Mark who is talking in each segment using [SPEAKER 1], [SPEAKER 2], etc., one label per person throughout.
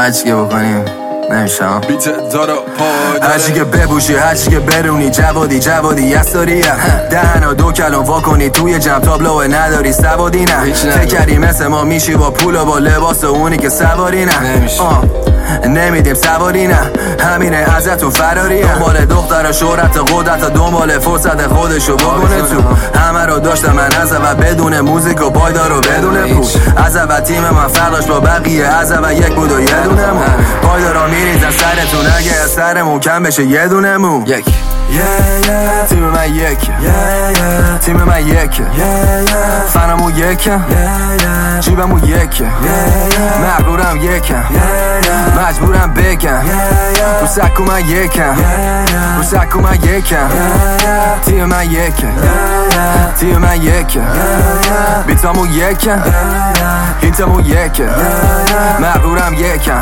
[SPEAKER 1] هرچی که بکنیم نمیشم هرچی که بپوشی هرچی که برونی جوادی یستاریه دهنا دو کلم وا کنی توی جمع تابلوه نداری سوادی نه فکر کردی مثل ما میشی با پول و با لباس و اونی که سواری نه نمیدیم سواری نه همینه ازتون فراری دنبال دختر شهرت قدرت دنبال فرصت خودشو بکنه تو همه رو داشتم من از اول بدون موزیک و پایدار و بدون پول از اول تیم من فرقش با بقیه از اول یک بود و یه دونه مون پایدارا میریزن سرتون اگه از سرمون کم بشه یه دونه مون تیم من یکه تیم من یکه فنمون یکه جیبمون یکه مغرورم یکم مجبورم بگم رو سکو من یکم رو سکو من یکم تیم من یکه تیم من یکه بیتامون یکم هیتمون یکه مغرورم یکم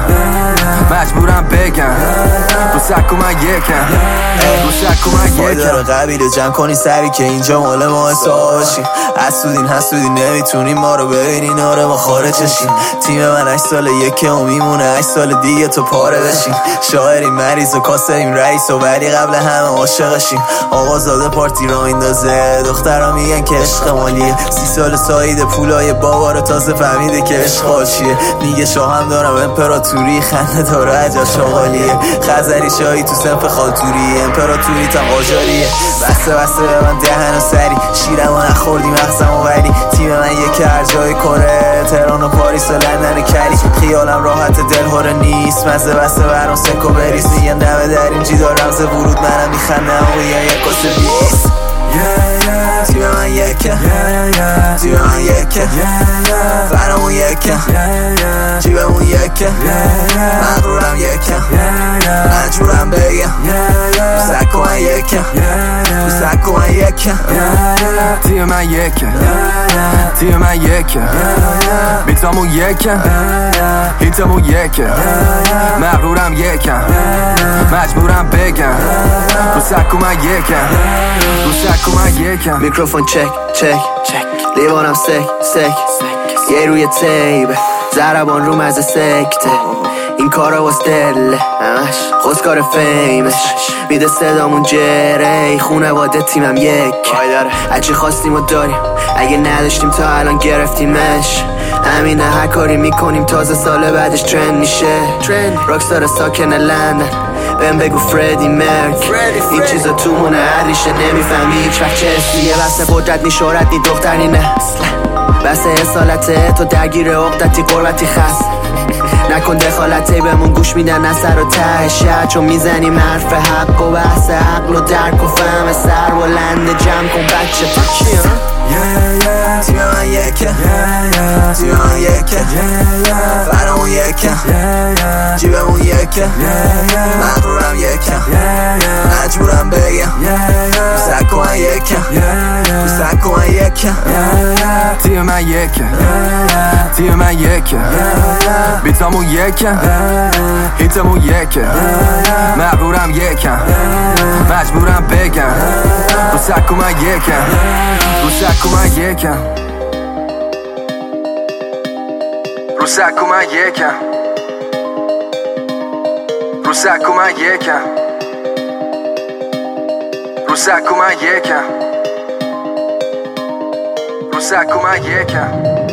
[SPEAKER 1] مجبورم بگم رو سکو من یکم رو سکو من یکم
[SPEAKER 2] فایدار قبیله جمع کنی سری که اینجا مال ما حسابشیم حسودین نمیتونیم ما رو ببینین آره ما خارجشیم تیم من 8 سال یکه و میمونه 8 سال دیگه تو پاره بشیم شاعریم مریض و کاسریم رئیس و ولی قبل همه عاشقشیم آقازاده پارتی را میندازه دخترها میگن که عشق مالیه 30 سال ساید پولای بابا رو تازه فهمیده که عشق حاشیه میگه شاهم دارم امپراتوری خنده داره عجا شغالیه خزری شایی تو سنف خالتوری امپراتوری تا قاجاریه بسته به من دهن و سری شیرم و نخوردی مغزم و ولی تیم من یکی هر جای کره تهران و پاریس و لندن و کلی خیالم راحت دلهوره نیست مزه بسته برام سکو بریز میگن دمه در این جیدا رمز ورود منم میخندم و یه یک کسه بیست تیم من یکه تیم من یکه فرمون یکه جیبمون یکه مغرورم یکه مجبورم بگم سکو من یکه سکو من یکه
[SPEAKER 1] تیم من یکه تیم من یکه بیتامون یکه هیتمون یکه مغرورم یکم مجبورم بگم رو سکو من یکم رو سکو من یکم
[SPEAKER 2] میکروفون چک لیوانم سک یه روی تیبه ضربان رو مزه سکته این کارا واس دله همش خوزکار فیمش میده صدامون جره خونواده تیمم یک هرچی خواستیم و داریم اگه نداشتیم تا الان گرفتیمش همینه هر کاری میکنیم تازه سال بعدش ترند میشه راکستار ساکن لندن بهم بگو فردی مرک این چیزا تو مونه هر ریشه نمیفهمی هیچ وقت چه اسمیه بسه قدرت نی شهرت نی دختر نی نه بسه اصالته تو درگیر عقدتی قربتی خست نکن دخالتی بهمون گوش میدن از سر و ته شد چون میزنیم حرف حق و بحث عقل و درک و فهم سر بلند جمع کن بچه تو کیم تیم من یکه تیم من یکه فرمون یکه جیبمون یکه مغرورم یکه مجبورم بگم سکو من یکه سکو من یکه
[SPEAKER 1] تیم من یکه تیم من یکه بیتامون یکه هیتمون یکه مغرورم یکم مجبورم بگم رو سکو من یکم رو سکو من یکم رو سکو من یکم رو سکو من یکم رو سکو من یکم رو سکو من یکم